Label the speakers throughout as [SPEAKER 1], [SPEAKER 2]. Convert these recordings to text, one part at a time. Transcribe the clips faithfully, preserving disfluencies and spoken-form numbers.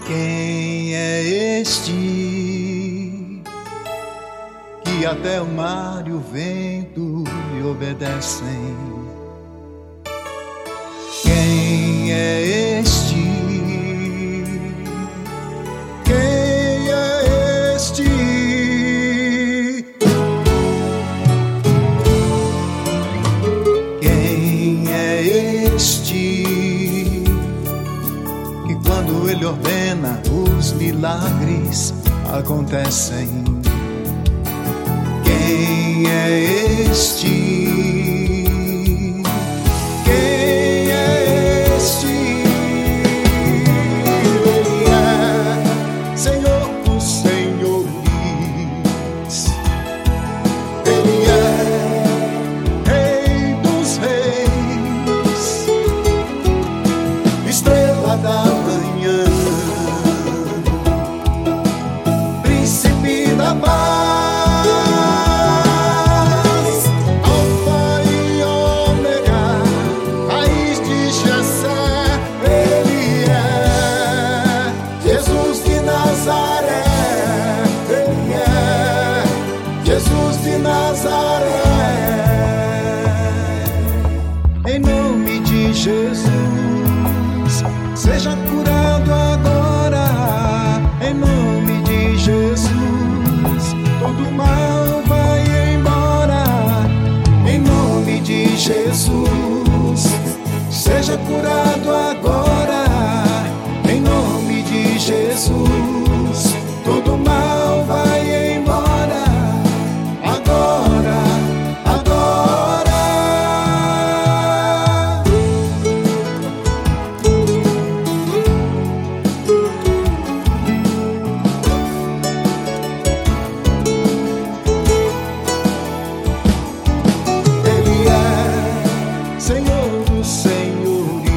[SPEAKER 1] Quem é este que até o mar e o vento lhe obedecem? Quem é este? Quem é este? Quem é este que quando ele ordena os milagres acontecem? Quem é este? Quem é este? Ele é Senhor dos senhores. Ele é Rei dos reis, estrela da manhã, príncipe da paz. Jesus de Nazaré, em nome de Jesus, seja curado agora. Em nome de Jesus, todo mal vai embora. Em nome de Jesus, seja curado agora. Em nome de Jesus, todo mal vai embora. Senhor dos senhores,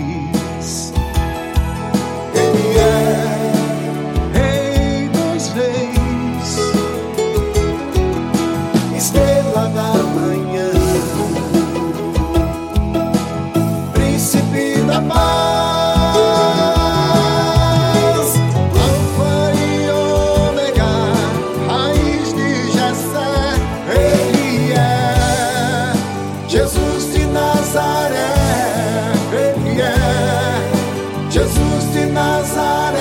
[SPEAKER 1] Ele é Rei dos reis, estrela da manhã, príncipe da paz, Alfa e Ômega, raiz de Jessé. Ele é Jesus de Nazaré, Ele é Jesus de Nazaré.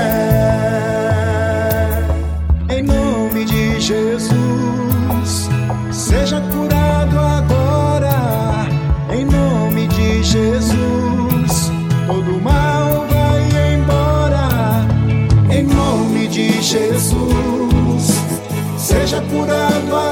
[SPEAKER 1] Em nome de Jesus, seja curado agora. Em nome de Jesus, todo mal vai embora. Em nome de Jesus, seja curado agora.